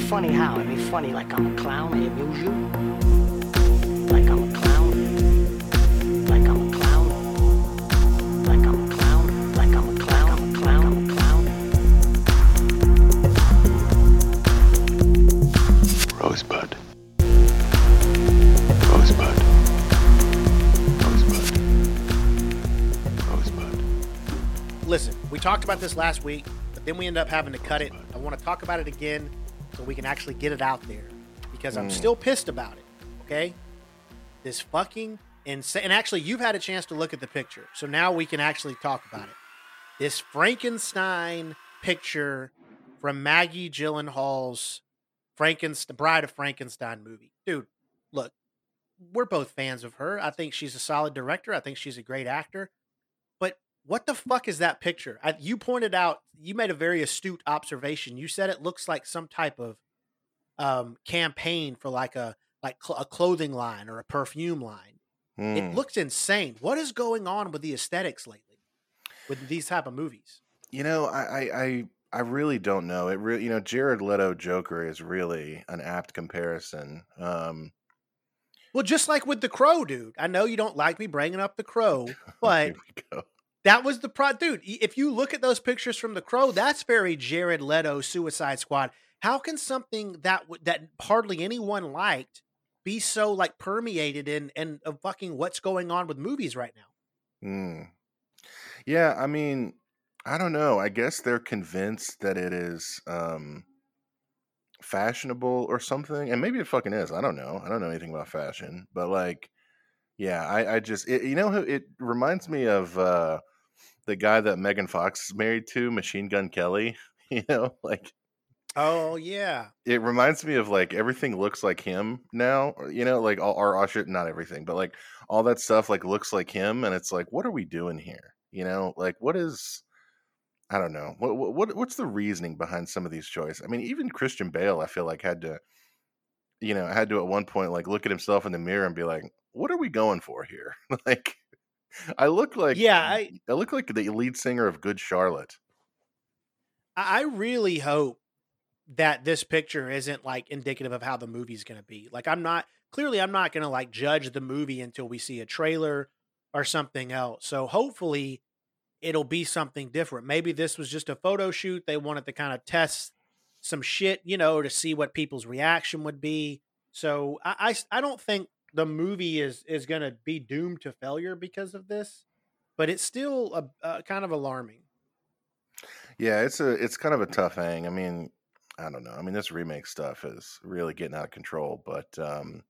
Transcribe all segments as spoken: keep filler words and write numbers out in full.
funny how? I mean, funny like I'm a clown, I amuse you. Like I'm a clown. Like I'm a clown. Like I'm a clown. Like I'm a clown. I'm a clown. I'm a clown. Rosebud. Rosebud. Rosebud. Rosebud. Listen, we talked about this last week, but then we ended up having to cut it. I want to talk about it again so we can actually get it out there because I'm Mm. still pissed about it. Okay? This fucking insane. And actually, you've had a chance to look at the picture. So now we can actually talk about it. This Frankenstein picture from Maggie Gyllenhaal's Frankenstein, Bride of Frankenstein movie. Dude, look, we're both fans of her. I think she's a solid director. I think she's a great actor. But what the fuck is that picture? I, you pointed out, you made a very astute observation. You said it looks like some type of um, campaign for like a like cl- a clothing line or a perfume line. It Mm. looks insane. What is going on with the aesthetics lately with these type of movies? You know, I, I, I, I really don't know. It really, you know, Jared Leto Joker is really an apt comparison. Um, Well, just like with The Crow, dude. I know you don't like me bringing up The Crow, but here we go. that was the pro, dude. y- If you look at those pictures from The Crow, that's very Jared Leto Suicide Squad. How can something that w- that hardly anyone liked be so like permeated in and of fucking what's going on with movies right now? Mm. Yeah, I mean, I don't know. I guess they're convinced that it is um, fashionable or something, and maybe it fucking is. I don't know. I don't know anything about fashion, but like, yeah, I, I just, it, you know, who it reminds me of uh, the guy that Megan Fox is married to, Machine Gun Kelly. You know, like Oh yeah, it reminds me of like everything looks like him now. or, You know, like all our, our shit, not everything, but like all that stuff like looks like him, and it's like, what are we doing here? You know, like what is I don't know. What what what- what's the reasoning behind some of these choices? I mean, even Christian Bale, I feel like had to, you know, had to at one point like look at himself in the mirror and be like, "What are we going for here?" Like, I look like yeah. I I look like the lead singer of Good Charlotte. I I really hope that this picture isn't like indicative of how the movie's going to be. Like I'm not clearly I'm not going to like judge the movie until we see a trailer or something else. So hopefully it'll be something different. Maybe this was just a photo shoot. They wanted to kind of test some shit, you know, to see what people's reaction would be. So I I, s- I don't think the movie is is going to be doomed to failure because of this, but it's still a, uh kind of alarming. Yeah, it's a it's kind of a tough hang. I mean, I don't know. I mean, this remake stuff is really getting out of control, but um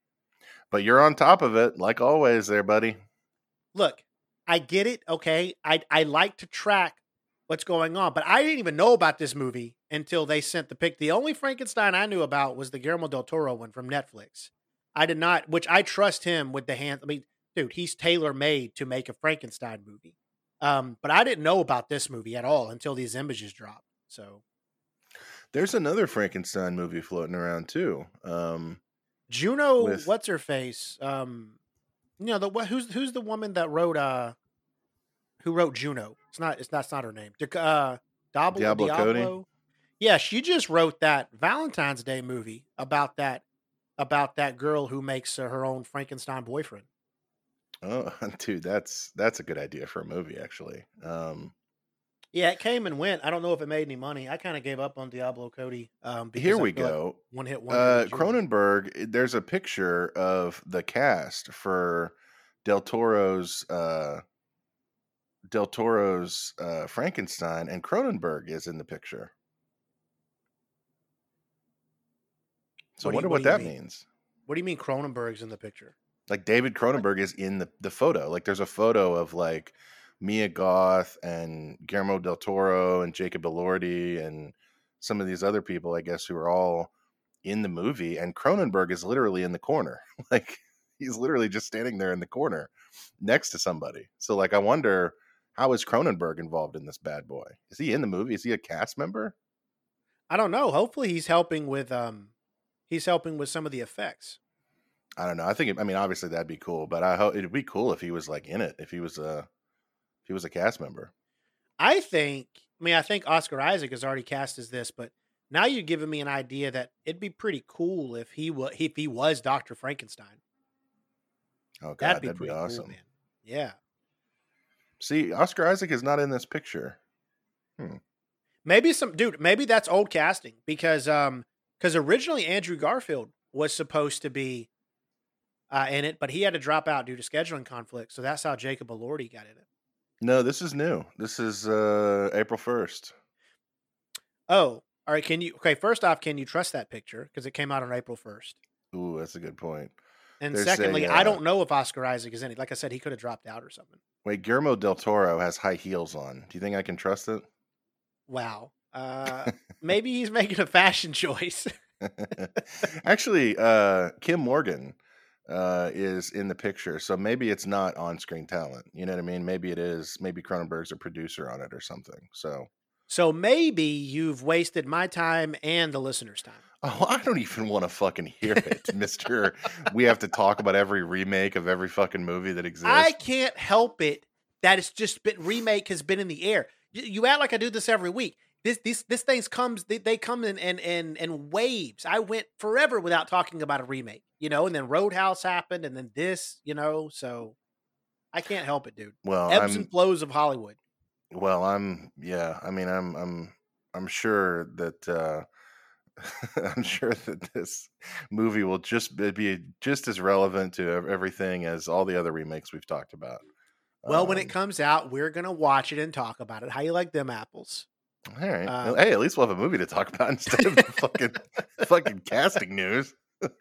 but you're on top of it like always there, buddy. Look, I get it. Okay, I I like to track what's going on, but I didn't even know about this movie until they sent the pic. The only Frankenstein I knew about was the Guillermo del Toro one from Netflix. I did not, which I trust him with the hand. I mean, dude, he's tailor made to make a Frankenstein movie. Um, but I didn't know about this movie at all until these images dropped. So There's another Frankenstein movie floating around too. Um Juno, with what's her face? Um, you know the what? Who's who's the woman that wrote uh who wrote Juno? It's not. It's that's not her name. Dic- Uh, Diablo. Diablo Cody. Diablo. Yeah, she just wrote that Valentine's Day movie about that about that girl who makes uh, her own Frankenstein boyfriend. Oh, dude, that's that's a good idea for a movie actually. Um Yeah, it came and went. I don't know if it made any money. I kind of gave up on Diablo Cody um, here because I we feel like go. one hit wonder Uh with Juno. Cronenberg, eh, there's a picture of the cast for Del Toro's uh Del Toro's uh Frankenstein, and Cronenberg is in the picture. So I What do you wonder What what do you that mean? means. What do you mean Cronenberg's in the picture? Like David What? Cronenberg is in the the photo. Like there's a photo of like Mia Goth and Guillermo del Toro and Jacob Elordi and some of these other people, I guess, who are all in the movie. And Cronenberg is literally in the corner. Like he's literally just standing there in the corner next to somebody. So like I wonder, how is Cronenberg involved in this bad boy? Is he in the movie? Is he a cast member? I don't know. Hopefully, he's helping with um, he's helping with some of the effects. I don't know. I think it, I mean obviously that'd be cool, but I hope it'd be cool if he was like in it, if he was a if he was a cast member. I think. I mean, I think Oscar Isaac is already cast as this, but now you're giving me an idea that it'd be pretty cool if he was if he was Doctor Frankenstein. Oh God, That'd be that'd be pretty cool, awesome. man. Yeah. See, Oscar Isaac is not in this picture. Hmm. Maybe some dude, maybe that's old casting because um because originally Andrew Garfield was supposed to be uh, in it, but he had to drop out due to scheduling conflict. So that's how Jacob Elordi got in it. No, this is new. This is uh, April first. Oh, all right. Can you okay? First off, can you trust that picture because it came out on April first? Ooh, that's a good point. And There's secondly, a, I uh, don't know if Oscar Isaac is in it. Like I said, he could have dropped out or something. Wait, Guillermo del Toro has high heels on. Do you think I can trust it? Wow. Uh, maybe he's making a fashion choice. Actually, uh, Kim Morgan uh, is in the picture, so maybe it's not on-screen talent. You know what I mean? Maybe it is. Maybe Cronenberg's a producer on it or something. So, So maybe you've wasted my time and the listeners' time. oh, I don't even want to fucking hear it, Mister We have to talk about every remake of every fucking movie that exists. I can't help it that it's just been remake has been in the air. You, you act like I do this every week. This this this things comes they, they come in and and and waves. I went forever without talking about a remake, you know, and then Roadhouse happened, and then this, you know. So I can't help it, dude. Well, Ebbs I'm and flows of Hollywood. well, I'm yeah. I mean, I'm I'm I'm sure that uh, I'm sure that this movie will just be be just as relevant to ev- everything as all the other remakes we've talked about. Well, when it Um, comes out, we're gonna watch it and talk about it. How you like them apples? all right. Well, Um, hey, at least we'll have a movie to talk about instead of the fucking fucking casting news.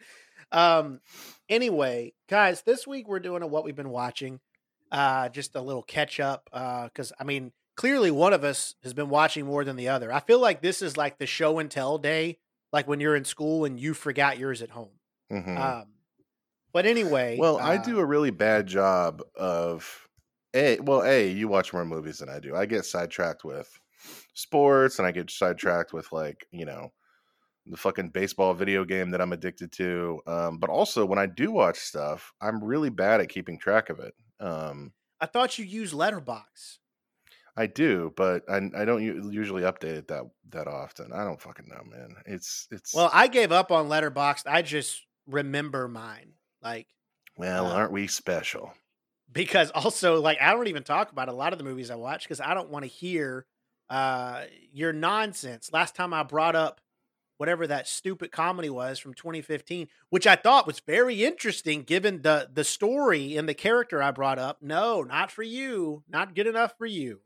Um. Anyway, guys, this week we're doing a what we've been watching. Uh, just a little catch up. Uh, because I mean, clearly one of us has been watching more than the other. I feel like this is like the show and tell day, like when you're in school and you forgot yours at home. Mhm. Um. But anyway, Well, I uh, do a really bad job of a. Well, a you watch more movies than I do. I get sidetracked with sports, and I get sidetracked with like you know the fucking baseball video game that I'm addicted to. Um, but also when I do watch stuff, I'm really bad at keeping track of it. Um, I thought you used Letterbox. I do, but I, I don't u- usually update it that that often. I don't fucking know, man. It's it's Well, I gave up on Letterbox. I just remember mine, like well, uh, aren't we special? because also like I don't even talk about a lot of the movies I watch because I don't want to hear uh your nonsense. Last time I brought up whatever that stupid comedy was from twenty fifteen, which I thought was very interesting given the the story and the character I brought up. No, not for you. Not good enough for you.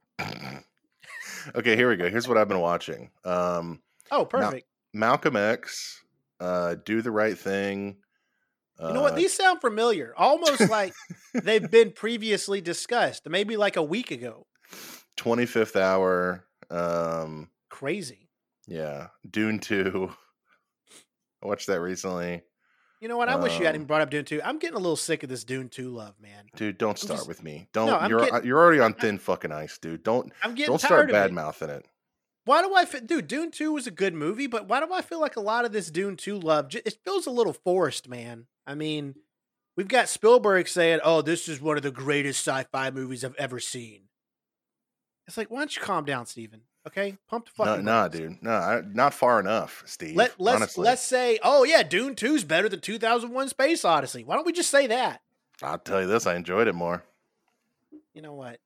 Okay, here we go. Here's what I've been watching. Um, Oh, perfect. Malcolm X, uh, Do the Right Thing. Uh, You know what? These sound familiar. Almost like they've been previously discussed, maybe like a week ago. twenty-fifth Hour. Um, Crazy. yeah, Dune two. I watched that recently. You know what? I wish you hadn't Um, brought up Dune two. I'm getting a little sick of this Dune two love, man. Dude, don't I'm start just with me. no, Don't I'm you're uh, getting you're already on I- thin fucking ice, dude. Don't I'm getting don't start tired of bad it. mouthing it. Why do I feel, dude? Dune two was a good movie, but why do I feel like a lot of this Dune two love? ju- It feels a little forced, man. I mean, we've got Spielberg saying, "Oh, this is one of the greatest sci-fi movies I've ever seen." It's like, why don't you calm down, Steven? Okay, pump the No, fucking nah, brakes. dude. No, I, not far enough, Steve. Let let's honestly, let's say, oh yeah, Dune two is better than two thousand one Space Odyssey. Why don't we just say that? I'll tell you this. I enjoyed it more. You know what?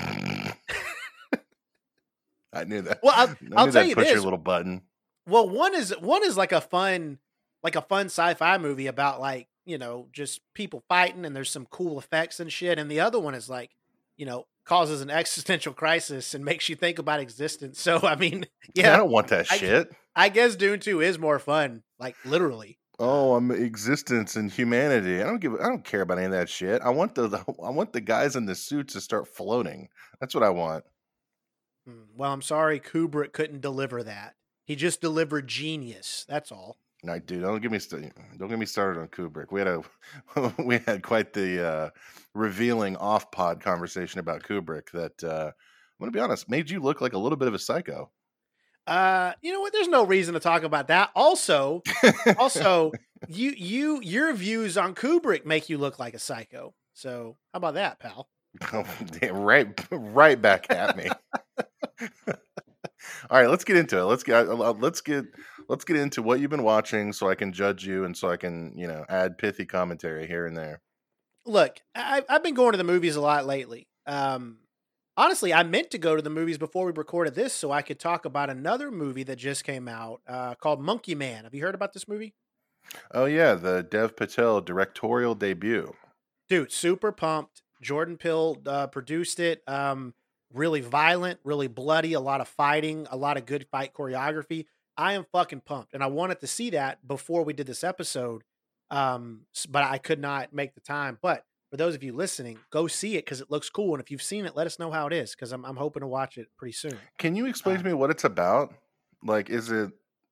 I knew that. Well, I'll, I I'll knew tell that you push this. your little button. Well, one is one is like a fun, like a fun sci-fi movie about like you know just people fighting and there's some cool effects and shit, and the other one is like you know causes an existential crisis and makes you think about existence. So I mean, Yeah, I yeah, don't want that I, shit. I guess Dune two is more fun, like literally. Uh, Oh, I'm existence and humanity. I don't give. I don't care about any of that shit. I want the, the I want the guys in the suits to start floating. That's what I want. hmm, well, I'm sorry, Kubrick couldn't deliver that. He just delivered genius. That's all. No, dude, don't get me st- don't get me started on Kubrick. We had a we had quite the uh, revealing off pod conversation about Kubrick that uh, I'm gonna be honest made you look like a little bit of a psycho. Uh, you know what? There's no reason to talk about that. Also, also, you you your views on Kubrick make you look like a psycho. So how about that, pal? Oh, damn, right, right back at me. All right, let's get into it. Let's get uh, let's get let's get into what you've been watching so I can judge you and so I can, you know, add pithy commentary here and there. Look, I, I've been going to the movies a lot lately. Um, honestly, I meant to go to the movies before we recorded this so I could talk about another movie that just came out uh, called Monkey Man. Have you heard about this movie? Oh yeah, the Dev Patel directorial debut. Dude, super pumped. Jordan Peele uh, produced it. Um, really violent, really bloody, a lot of fighting, a lot of good fight choreography. I am fucking pumped, and I wanted to see that before we did this episode, um, s- but I could not make the time. But for those of you listening, go see it because it looks cool. And if you've seen it, let us know how it is because I'm I'm hoping to watch it pretty soon. Can you explain Uh, to me what it's about? Like, is it?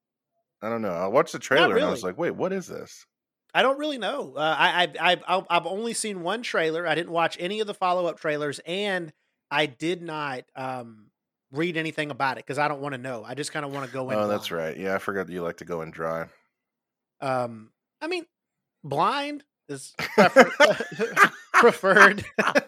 I don't know. I watched the not trailer and I was really. like, wait, what is this? I don't really know. Uh, I, I I I've I've only seen one trailer. I didn't watch any of the follow up trailers, and I did not um, read anything about it because I don't want to know. I just kind of want to go in Oh, that's blind. right. Yeah, I forgot that you like to go in dry. Um, I mean, blind is prefer- preferred.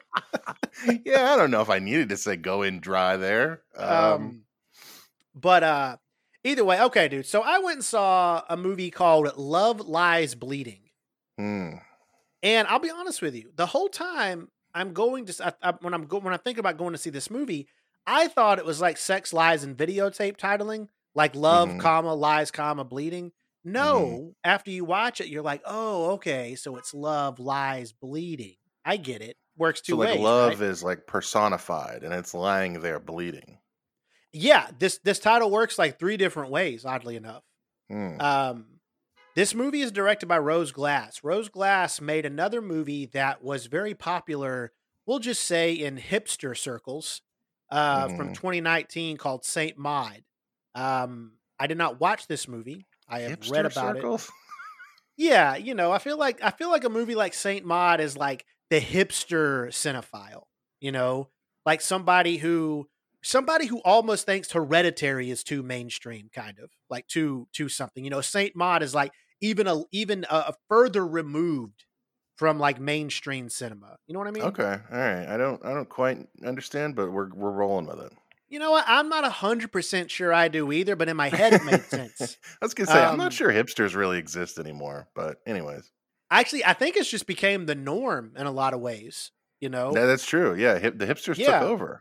Yeah, I don't know if I needed to say go in dry there. Um, um, but uh, either way, okay, dude. So I went and saw a movie called Love Lies Bleeding. hmm. And I'll be honest with you, the whole time I'm going to I, I, when I'm go, when I think about going to see this movie, I thought it was like Sex, Lies, and Videotape titling, like Love, hmm comma Lies, comma Bleeding. hmm No, after you watch it, you're like, oh, okay, so it's Love, Lies, Bleeding. I get it. Works So two like ways, right? love is like personified and it's lying there bleeding. Yeah, this this title works like three different ways, oddly enough. Hmm. Um, this movie is directed by Rose Glass. Rose Glass made another movie that was very popular, we'll just say in hipster circles, uh, from hmm twenty nineteen called Saint Maud. Um, I did not watch this movie. I have read Hipster about it. circles? Yeah, you know, I feel like I feel like a movie like Saint Maud is like the hipster cinephile, you know, like somebody who somebody who almost thinks Hereditary is too mainstream, kind of like too too something. You know, Saint Maud is like even a even a, a further removed from like mainstream cinema. You know what I mean? Okay, all right. I don't, I don't quite understand, but we're we're rolling with You know what? I'm not a hundred percent sure I do either, but in my head it made it. sense. I was gonna say I'm not Um, sure hipsters really exist anymore, but anyways, actually, I think it's just became the norm in a lot of ways. You know, yeah, that's true. Yeah, hip, the hipsters took yeah. over.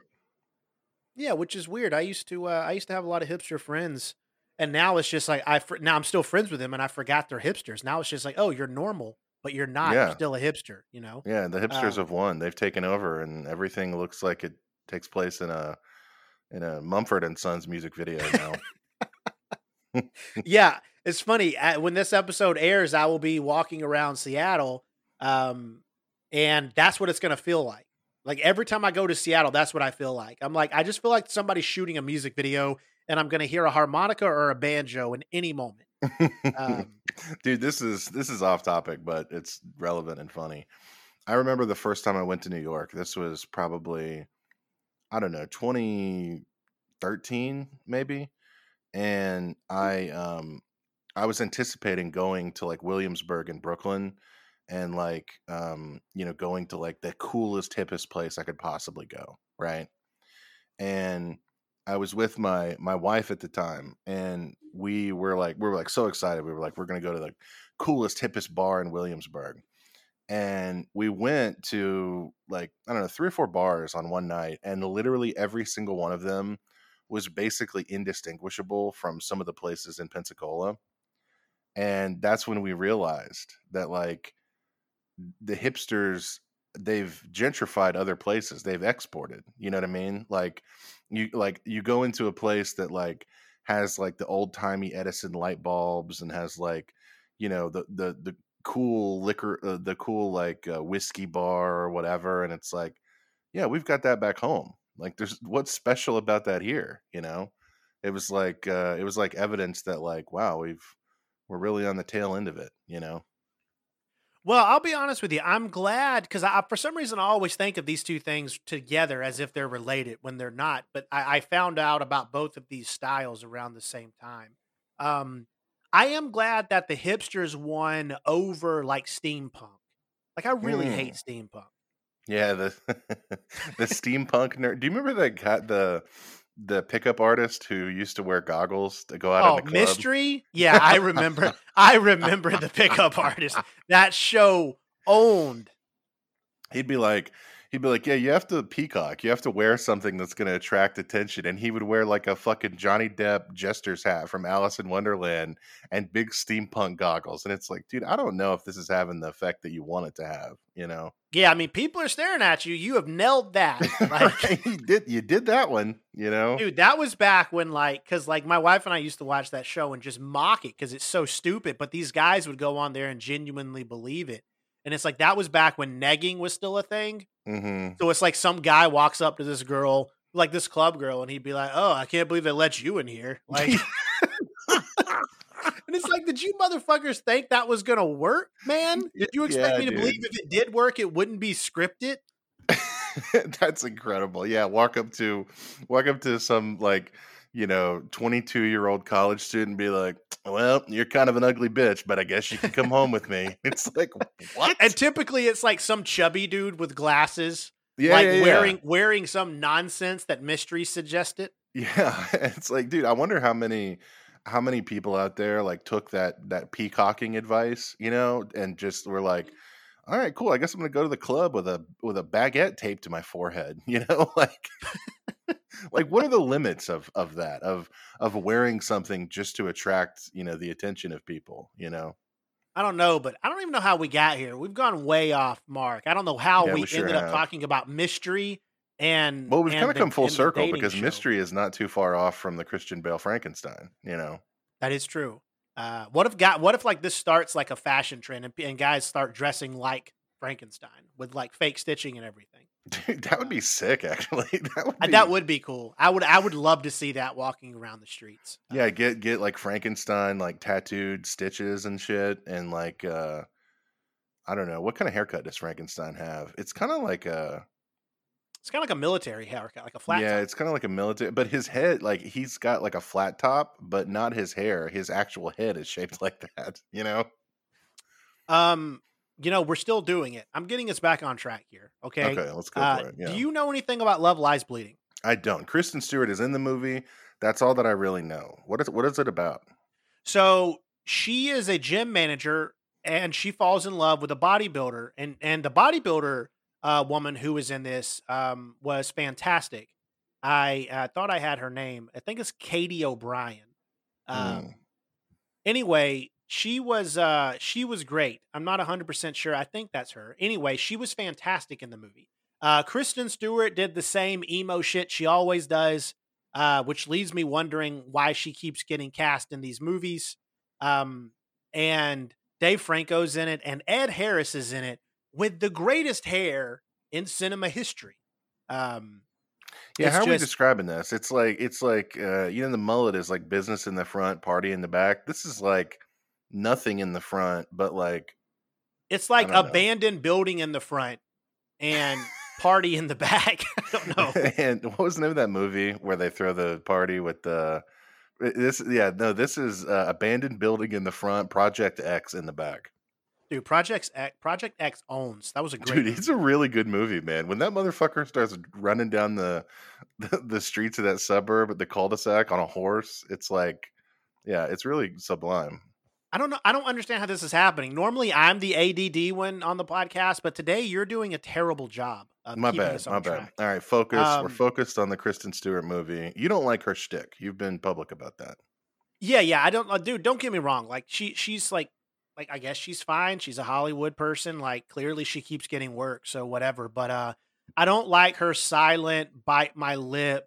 Yeah, which is weird. I used to uh, I used to have a lot of hipster friends, and now it's just like I fr- now I'm still friends with them, and I forgot they're hipsters. Now it's just like, oh, you're normal, but you're not. You're Yeah, still a hipster. You know. yeah. The hipsters Um, have won. They've taken over, and everything looks like it takes place in a in a Mumford and Sons music video now. yeah, it's funny. uh, When this episode airs, I will be walking around Seattle, um, and that's what it's gonna feel like. Like every time I go to Seattle, that's what I feel like. I'm like, I just feel like somebody's shooting a music video, and I'm gonna hear a harmonica or a banjo in any moment. Um, Dude, this is this is off topic, but it's relevant and funny. I remember the first time I went to New York. This was probably, I don't know, twenty thirteen maybe, and I um I was anticipating going to like Williamsburg in Brooklyn and like um you know going to like the coolest hippest place I could possibly go, right? And I was with my my wife at the time, and we were like we were like so excited. We were like we're gonna go to the coolest hippest bar in Williamsburg, and we went to like I don't know three or four bars on one night, and literally every single one of them was basically indistinguishable from some of the places in Pensacola. And that's when we realized that like the hipsters, they've gentrified other places, they've exported, you know what I mean? Like you like you go into a place that like has like the old-timey Edison light bulbs and has like you know the the the cool liquor uh, the cool like uh, whiskey bar or whatever, and it's like yeah, we've got that back home. Like there's what's special about that here, you know? It was like uh it was like evidence that like wow, we've we're really on the tail end of it, you know? well, I'll be honest with you. I'm glad because I, for some reason, I always think of these two things together as if they're related when they're not. But I, I found out about both of these styles around the same time. Um, I am glad that the hipsters won over like steampunk. Like, I really hate Mm. steampunk. Yeah, the the steampunk nerd. Do you remember that guy, the the pickup artist who used to wear goggles to go out in Oh, the club. Mystery? Yeah, I remember. I remember the pickup artist. That show owned. He'd be like, he'd be like, yeah, you have to peacock. You have to wear something that's going to attract attention. And he would wear like a fucking Johnny Depp jester's hat from Alice in Wonderland and big steampunk goggles. And it's like, dude, I don't know if this is having the effect that you want it to have, you know? Yeah, I mean, people are staring at you. You have nailed that. Like, you did, you did that one, you know? dude, that was back when, like, because like my wife and I used to watch that show and just mock it because it's so stupid. But these guys would go on there and genuinely believe it. And it's like, that was back when negging was still a thing. Mm-hmm. So it's like some guy walks up to this girl, like this club girl, and he'd be like, "Oh, I can't believe they let you in here." Like, and it's like, did you motherfuckers think that was gonna work, man? Did you expect Yeah, me to dude. believe if it did work, it wouldn't be scripted? That's incredible. Yeah, walk up to walk up to some like, you know, twenty-two year old college student and be like, well, you're kind of an ugly bitch, but I guess you can come home with me. It's like, what? And typically, it's like some chubby dude with glasses, yeah, like yeah, yeah. wearing wearing some nonsense that Mystery suggested. Yeah, it's like, dude, I wonder how many how many people out there like took that that peacocking advice, you know, and just were like, all right, cool. I guess I'm gonna go to the club with a with a baguette taped to my forehead, you know, like like what are the limits of of that of of wearing something just to attract, you know, the attention of people, you know? I don't know, but I don't even know how we got here. We've gone way off mark. I don't know how Yeah, we, we sure ended up have. talking about Mystery and Well, we've and kind of the- come full and the circle dating because show. Mystery is not too far off from the Christian Bale Frankenstein, you know. That is true. Uh, what if got what if like this starts like a fashion trend and, and guys start dressing like Frankenstein with like fake stitching and everything? Dude, that would be sick, actually. That would Uh, be, that would be cool. I would I would love to see that walking around the streets. Uh, yeah, get get like Frankenstein like tattooed stitches and shit, and like uh I don't know what kind of haircut does Frankenstein have. It's kind of like a it's kind of like a military haircut, like a flat. yeah, top. it's kind of like a military, but his head, like he's got like a flat top, but not his hair. His actual head is shaped like that, you know. Um, you know, we're still doing it. I'm getting us back on track here. Okay. Okay, let's go Uh, for it. Yeah. Do you know anything about Love Lies Bleeding? I don't. Kristen Stewart is in the movie. That's all that I really know. What is what is it about? So she is a gym manager and she falls in love with a bodybuilder. And and the bodybuilder uh, woman who was in this um, was fantastic. I uh, thought I had her name. I think it's Katie O'Brien. Um, Mm. Anyway, she was uh, she was great. I'm not one hundred percent sure. I think that's her. Anyway, she was fantastic in the movie. Uh, Kristen Stewart did the same emo shit she always does, uh, which leaves me wondering why she keeps getting cast in these movies. Um, and Dave Franco's in it, and Ed Harris is in it with the greatest hair in cinema history. Um, Yeah, it's how are we just- describing this? It's like it's like uh, you know, the mullet is like business in the front, party in the back. This is like nothing in the front, but like It's like don't know. abandoned building in the front and party in the back. I don't know. and what was the name of that movie where they throw the party with the this? Yeah, no, this is uh, abandoned building in the front, Project X in the back. Dude, Project X, Project X owns. That was a great Dude, movie. it's a really good movie, man. When that motherfucker starts running down the the, the streets of that suburb, the cul-de-sac on a horse, it's like, yeah, it's really sublime. I don't know. I don't understand how this is happening. Normally, I'm the A D D one on the podcast, but today you're doing a terrible job. Of My keeping bad, us on my bad. track. All right, focus. We're Um, focused on the Kristen Stewart movie. You don't like her shtick. You've been public about that. Yeah, yeah. I don't, uh, dude. Don't get me wrong. Like she, she's like, like I guess she's fine. She's a Hollywood person. Like clearly she keeps getting work, so whatever. But uh, I don't like her silent bite my lip.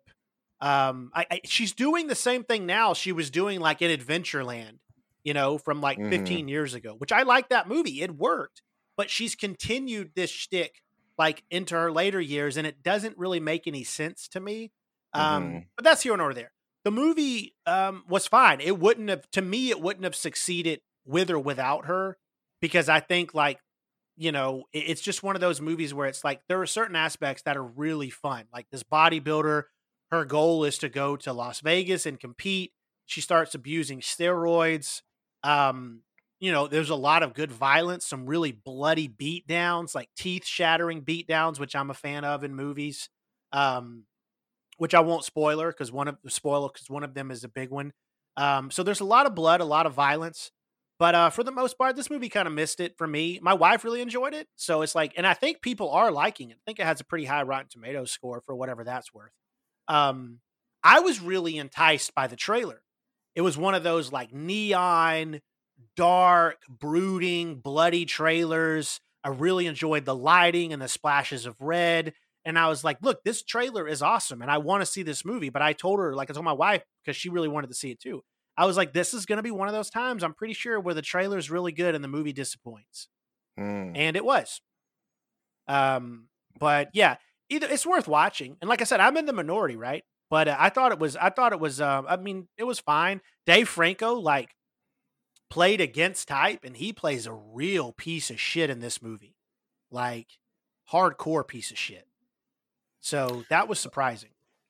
Um, I, I she's doing the same thing now she was doing like in Adventureland, you know, from like Mhm. fifteen years ago. Which I like that movie. It worked, but she's continued this shtick like into her later years, and it doesn't really make any sense to me. Um, Mhm. but that's here nor there. The movie um, was fine. It wouldn't have, to me, it wouldn't have succeeded with or without her, because I think like, you know, it- it's just one of those movies where it's like, there are certain aspects that are really fun. Like this bodybuilder, her goal is to go to Las Vegas and compete. She starts abusing steroids. Um, you know, there's a lot of good violence, some really bloody beatdowns, like teeth shattering beatdowns, which I'm a fan of in movies. Um, which I won't spoiler because one of the spoiler because one of them is a big one. Um, so there's a lot of blood, a lot of violence, but uh, for the most part, this movie kind of missed it for me. My wife really enjoyed it, so it's like, and I think people are liking it. I think it has a pretty high Rotten Tomatoes score for whatever that's worth. Um, I was really enticed by the trailer. It was one of those like neon, dark, brooding, bloody trailers. I really enjoyed the lighting and the splashes of red. And I was like, look, this trailer is awesome. And I want to see this movie. But I told her, like I told my wife, because she really wanted to see it too. I was like, this is going to be one of those times, I'm pretty sure, where the trailer is really good and the movie disappoints. Mm. And it was. Um, but yeah, either it's worth watching. And like I said, I'm in the minority, right? But uh, I thought it was, I thought it was, uh, I mean, it was fine. Dave Franco, like, played against type, and he plays a real piece of shit in this movie. Like, hardcore piece of shit. So that was surprising.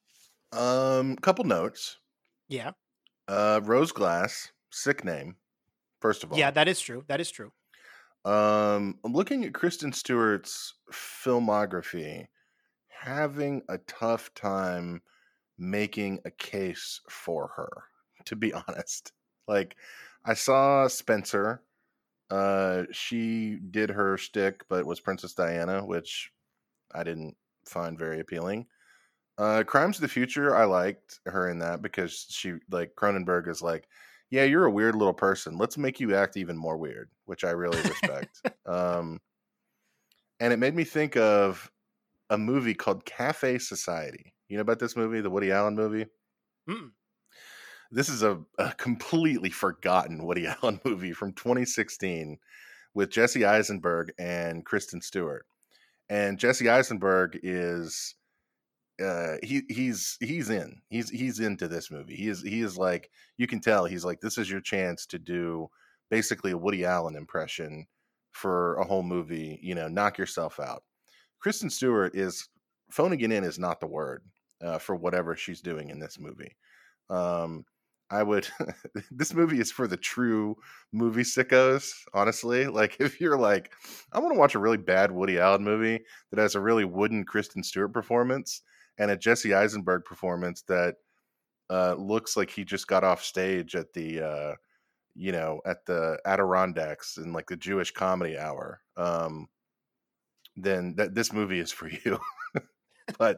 Um, couple notes. Yeah. Uh, Rose Glass, sick name. First of all, Yeah, that is true. That is true. Um, I'm looking at Kristen Stewart's filmography, having a tough time making a case for her, to be honest. Like, I saw Spencer. Uh, she did her shtick, but was Princess Diana, which I didn't find very appealing. Uh, Crimes of the Future, I liked her in that because she, like, Cronenberg is like, yeah, you're a weird little person. Let's make you act even more weird, which I really respect. um, and it made me think of a movie called Cafe Society. You know about this movie, the Woody Allen movie? Mm. This is a, a completely forgotten Woody Allen movie from twenty sixteen with Jesse Eisenberg and Kristen Stewart. And Jesse Eisenberg is uh he he's he's in. He's he's into this movie. He is he is like, you can tell he's like, this is your chance to do basically a Woody Allen impression for a whole movie, you know, knock yourself out. Kristen Stewart is phoning it in is not the word uh, for whatever she's doing in this movie. Um I would this movie is for the true movie sickos, honestly. Like, if you're like, I want to watch a really bad Woody Allen movie that has a really wooden Kristen Stewart performance and a Jesse Eisenberg performance that uh, looks like he just got off stage at the uh, you know, at the Adirondacks in like the Jewish Comedy Hour, um, then that this movie is for you. But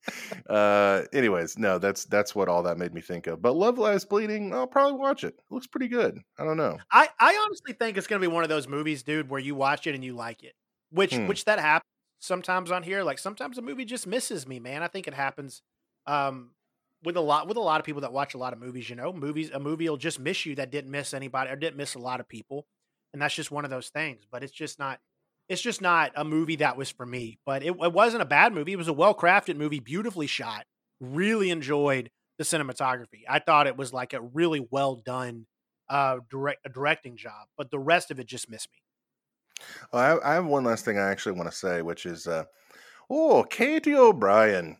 uh anyways, no, that's that's what all that made me think of. But Love Lies Bleeding, I'll probably watch it. It looks pretty good. I don't know. I, I honestly think it's going to be one of those movies, dude, where you watch it and you like it, which Hmm. which that happens sometimes on here. Like, sometimes a movie just misses me, man. I think it happens um, with a lot with a lot of people that watch a lot of movies. You know, movies a movie will just miss you that didn't miss anybody or didn't miss a lot of people, and that's just one of those things. But it's just not it's just not a movie that was for me. But it, it wasn't a bad movie. It was a well crafted movie, beautifully shot. Really enjoyed the cinematography. I thought it was like a really well done uh direct a directing job, but the rest of it just missed me. Oh, I, I have one last thing I actually want to say, which is uh oh, Katie O'Brien.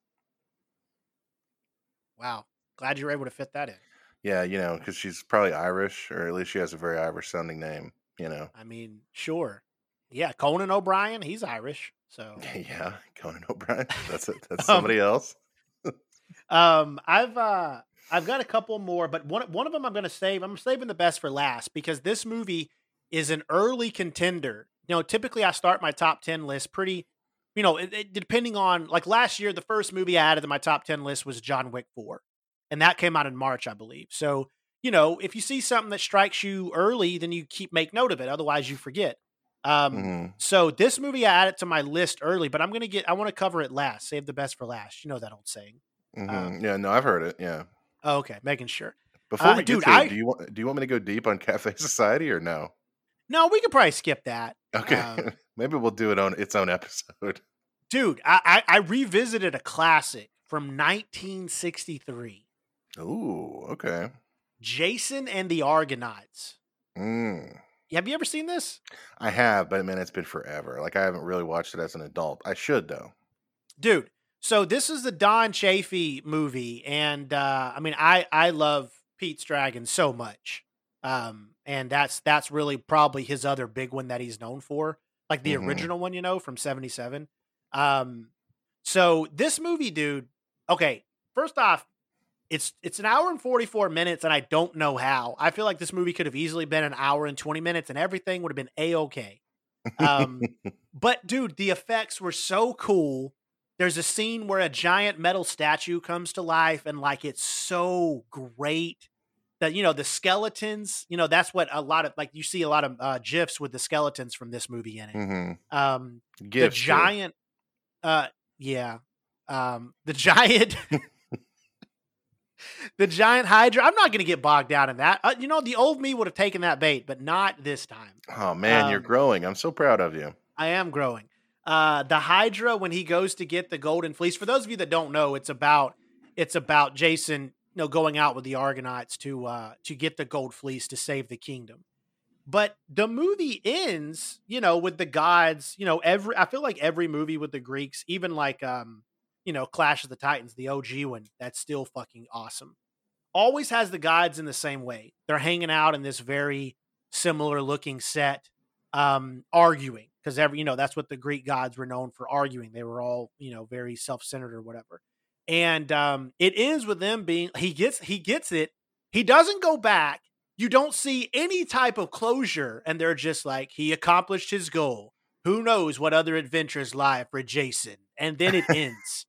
Wow. Glad you were able to fit that in. Yeah, you know, because she's probably Irish, or at least she has a very Irish sounding name, you know. I mean, sure. Yeah, Conan O'Brien, he's Irish. So Yeah, Conan O'Brien. That's it. That's Um, somebody else. um I've uh I've got a couple more, but one one of them I'm gonna save. I'm saving the best for last because this movie is an early contender. You know, typically I start my top ten list pretty, you know, it, it- depending on, like, last year, the first movie I added to my top ten list was John Wick four. And that came out in March, I believe. So, you know, if you see something that strikes you early, then you keep make note of it. Otherwise you forget. Um, Mhm. so this movie I added to my list early, but I'm gonna get I want to cover it last. Save the best for last. You know that old saying. Mhm. Um, Yeah, no, I've heard it. Yeah. Oh, okay, making sure. Before Uh, we get dude, to it, I do you want do you want me to go deep on Cafe Society or no? no, we could probably skip that. Okay, Um, maybe we'll do it on its own episode. dude, I, I I revisited a classic from nineteen sixty-three, Ooh, okay. Jason and the Argonauts. Mm. Have you ever seen this? I have, but man, it's been forever. Like, I haven't really watched it as an adult. I should though. Dude, so this is the Don Chaffee movie, and uh, I mean, I I love Pete's Dragon so much, um, and that's that's really probably his other big one that he's known for, like the Mhm. original one, you know, from seventy-seven. Um, so this movie, dude, okay, first off, it's it's an hour and forty-four minutes, and I don't know how. I feel like this movie could have easily been an hour and twenty minutes, and everything would have been A-okay. Um, but dude, the effects were so cool. There's a scene where a giant metal statue comes to life, and like it's so great that, you know, the skeletons, you know, that's what a lot of, like, you see a lot of uh, GIFs with the skeletons from this movie in it. Mm-hmm. Um, Gifts, the too. giant, uh, yeah, um, the giant, the giant Hydra. I'm not going to get bogged down in that. Uh, you know, the old me would have taken that bait, but not this time. Oh man, Um, you're growing. I'm so proud of you. I am growing. Uh, the Hydra, when he goes to get the golden fleece, for those of you that don't know, it's about, it's about Jason, you know, going out with the Argonauts to, uh, to get the gold fleece to save the kingdom. But the movie ends, you know, with the gods, you know, every, I feel like every movie with the Greeks, even like, um, you know, Clash of the Titans, the O G one, that's still fucking awesome. Always has the gods in the same way. They're hanging out in this very similar looking set, um, arguing, because every, you know, that's what the Greek gods were known for, arguing. They were all, you know, very self-centered or whatever. And um, it ends with them being, he gets, he gets it. He doesn't go back. You don't see any type of closure. And they're just like, he accomplished his goal. Who knows what other adventures lie for Jason? And then it ends.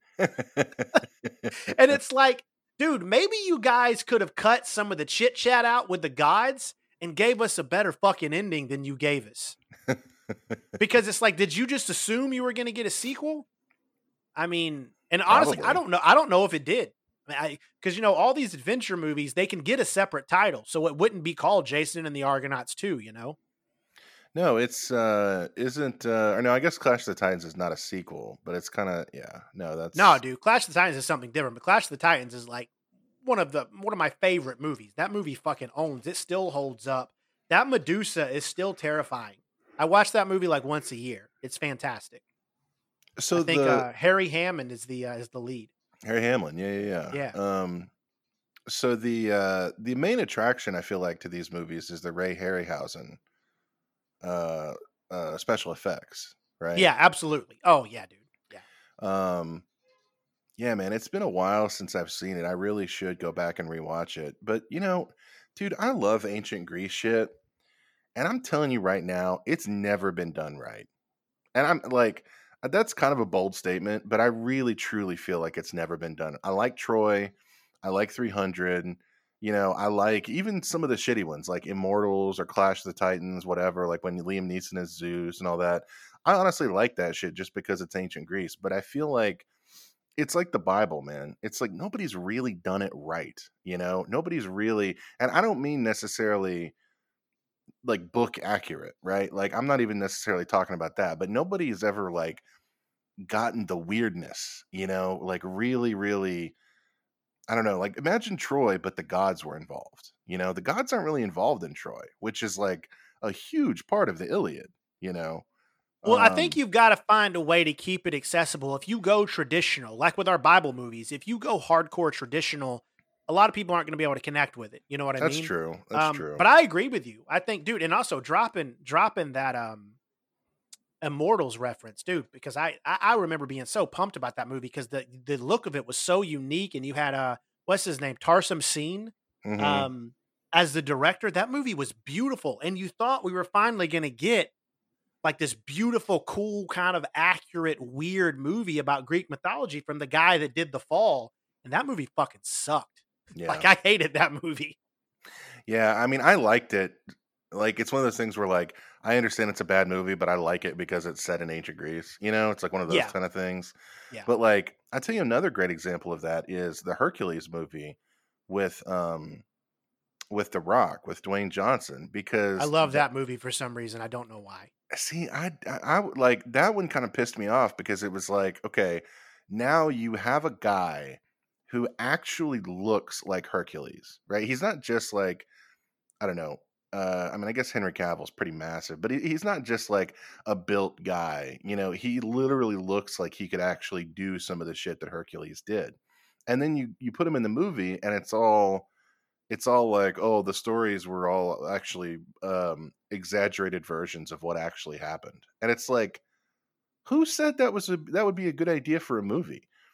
And it's like, dude, maybe you guys could have cut some of the chit chat out with the gods and gave us a better fucking ending than you gave us. Because it's like, did you just assume you were going to get a sequel? I mean, and honestly, Probably. I don't know. I don't know if it did. I, because, you know, all these adventure movies, they can get a separate title. So it wouldn't be called Jason and the Argonauts two, you know? No, it's uh isn't uh or no, I guess Clash of the Titans is not a sequel, but it's kind of yeah. No, that's No, dude, Clash of the Titans is something different, but Clash of the Titans is like one of the one of my favorite movies. That movie fucking owns. It still holds up. That Medusa is still terrifying. I watch that movie like once a year. It's fantastic. so I think the uh, Harry Hammond is the uh, is the lead. Harry Hamlin, yeah, yeah, yeah. Um so the uh the main attraction I feel like to these movies is the Ray Harryhausen uh uh special effects, right? Yeah, absolutely. Oh yeah, dude. Yeah. Um yeah, man, it's been a while since I've seen it. I really should go back and rewatch it. But, you know, dude, I love ancient Greece shit. And I'm telling you right now, it's never been done right. And I'm like, that's kind of a bold statement, but I really truly feel like it's never been done. I like Troy. I like three hundred. You know, I like even some of the shitty ones like Immortals or Clash of the Titans, whatever, like when Liam Neeson is Zeus and all that. I honestly like that shit just because it's ancient Greece. But I feel like it's like the Bible, man. It's like nobody's really done it right. You know, nobody's really, and I don't mean necessarily like book accurate, right? Like I'm not even necessarily talking about that, but nobody's ever like gotten the weirdness, you know, like really, really, I don't know, like imagine Troy, but the gods were involved. You know, the gods aren't really involved in Troy, which is like a huge part of the Iliad, you know. Well, I Um, think you've got to find a way to keep it accessible. If you go traditional, like with our Bible movies, if you go hardcore traditional, a lot of people aren't going to be able to connect with it. You know what I that's mean? true. That's Um, true. But I agree with you. I think, dude, and also dropping dropping that um Immortals reference, dude, because I, I I remember being so pumped about that movie because the the look of it was so unique, and you had uh what's his name, Tarsem Seen, Mhm. um as the director. That movie was beautiful, and you thought we were finally going to get like this beautiful, cool, kind of accurate, weird movie about Greek mythology from the guy that did The Fall, and that movie fucking sucked. Yeah. Like I hated that movie. Yeah, I mean, I liked it. Like, it's one of those things where, like, I understand it's a bad movie, but I like it because it's set in ancient Greece. You know, it's like one of those Yeah. kind of things. Yeah. But like, I'll tell you another great example of that is the Hercules movie with um with The Rock with Dwayne Johnson because I love that movie for some reason. I don't know why. See, I, I, I would- like that one kind of pissed me off because it was like, okay, now you have a guy who actually looks like Hercules, right? He's not just like, I don't know. Uh, I mean, I guess Henry Cavill's pretty massive, but he, he's not just like a built guy. You know, he literally looks like he could actually do some of the shit that Hercules did. And then you you put him in the movie, and it's all it's all like, oh, the stories were all actually um, exaggerated versions of what actually happened. And it's like, who said that was a, that would be a good idea for a movie?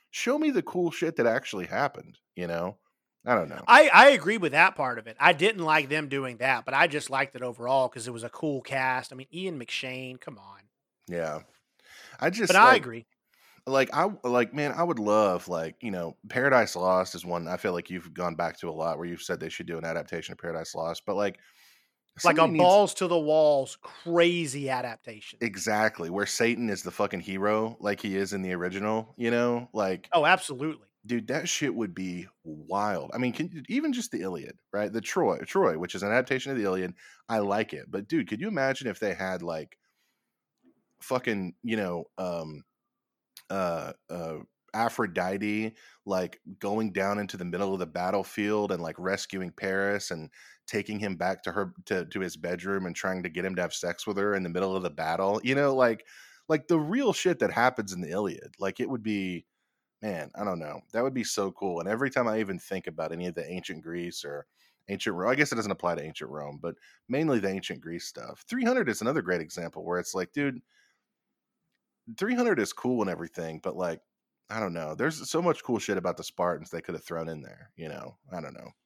show me the cool shit that actually happened. You know, I don't know. I, I agree with that part of it. I didn't like them doing that, but I just liked it overall because it was a cool cast. I mean, Ian McShane, come on. Yeah, I just But I like agree. like I like man, I would love like you know Paradise Lost is one I feel like you've gone back to a lot where you've said they should do an adaptation of Paradise Lost, but like Like a somebody needs balls to the walls, crazy adaptation. exactly where Satan is the fucking hero like he is in the original. You know, like Oh, absolutely. dude, that shit would be wild. I mean, can, even just the Iliad, right? The Troy, Troy, which is an adaptation of the Iliad. I like it, but dude, could you imagine if they had like fucking you know um uh uh Aphrodite like going down into the middle of the battlefield and like rescuing Paris and taking him back to her to, to his bedroom and trying to get him to have sex with her in the middle of the battle, you know, like like the real shit that happens in the Iliad. Like it would be, man, I don't know, that would be so cool. And every time I even think about any of the ancient Greece or ancient Rome, I guess it doesn't apply to ancient Rome, but mainly the ancient Greece stuff. three hundred is another great example where it's like, dude, three hundred is cool and everything, but like, I don't know. There's so much cool shit about the Spartans they could have thrown in there. You know, I don't know.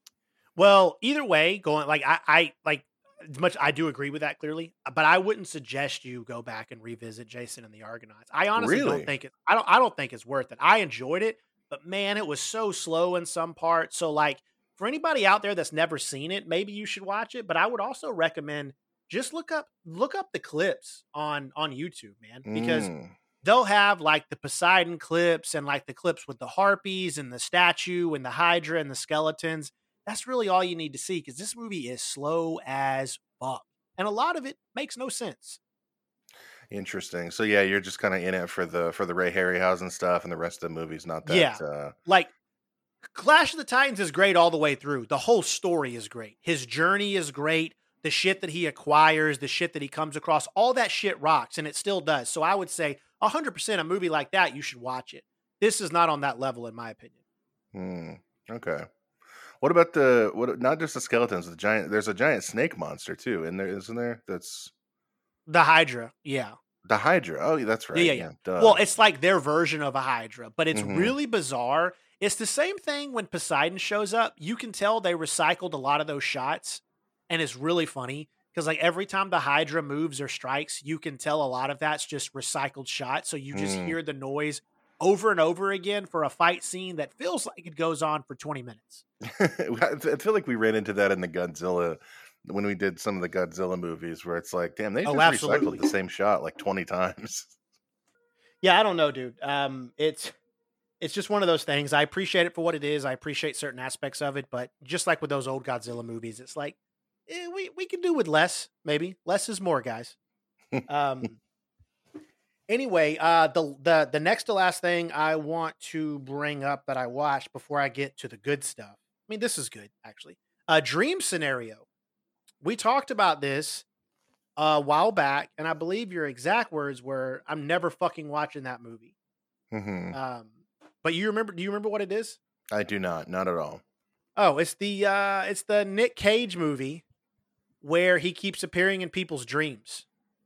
Well, either way, going like I, I like as much I do agree with that clearly, but I wouldn't suggest you go back and revisit Jason and the Argonauts. I honestly Really? don't think it. I don't. I don't think it's worth it. I enjoyed it, but man, it was so slow in some parts. So like for anybody out there that's never seen it, maybe you should watch it. But I would also recommend just look up look up the clips on on YouTube, man, because Mm. they'll have like the Poseidon clips and like the clips with the harpies and the statue and the Hydra and the skeletons. That's really all you need to see because this movie is slow as fuck. And a lot of it makes no sense. Interesting. So yeah, you're just kind of in it for the for the Ray Harryhausen stuff, and the rest of the movie's not that. Yeah. Uh, Like Clash of the Titans is great all the way through. The whole story is great. His journey is great. The shit that he acquires, the shit that he comes across, all that shit rocks, and it still does. So I would say one hundred percent a movie like that, you should watch it. This is not on that level, in my opinion. hmm, okay. What about the what? Not just the skeletons. The giant. There's a giant snake monster too. In there, isn't there? That's The Hydra, yeah. the Hydra. Oh, that's right. Yeah, yeah, yeah. Duh. Well, it's like their version of a Hydra, but it's Mhm. really bizarre. It's the same thing when Poseidon shows up. You can tell they recycled a lot of those shots, and it's really funny because like every time the Hydra moves or strikes, you can tell a lot of that's just recycled shots. So you just Mm. hear the noise over and over again for a fight scene that feels like it goes on for twenty minutes. I feel like we ran into that in the Godzilla when we did some of the Godzilla movies, where it's like, damn, they Oh, just absolutely. recycled the same shot like twenty times. Yeah, I don't know, dude. Um, it's it's just one of those things. I appreciate it for what it is. I appreciate certain aspects of it, but just like with those old Godzilla movies, it's like eh, we we can do with less. Maybe less is more, guys. Um. Anyway, uh, the the the next to last thing I want to bring up that I watched before I get to the good stuff. I mean, this is good actually. A Dream Scenario. We talked about this a while back, and I believe your exact words were, "I'm never fucking watching that movie." hmm Um, but you remember? Do you remember what it is? I do not, not at all. Oh, it's the uh, it's the Nick Cage movie where he keeps appearing in people's dreams.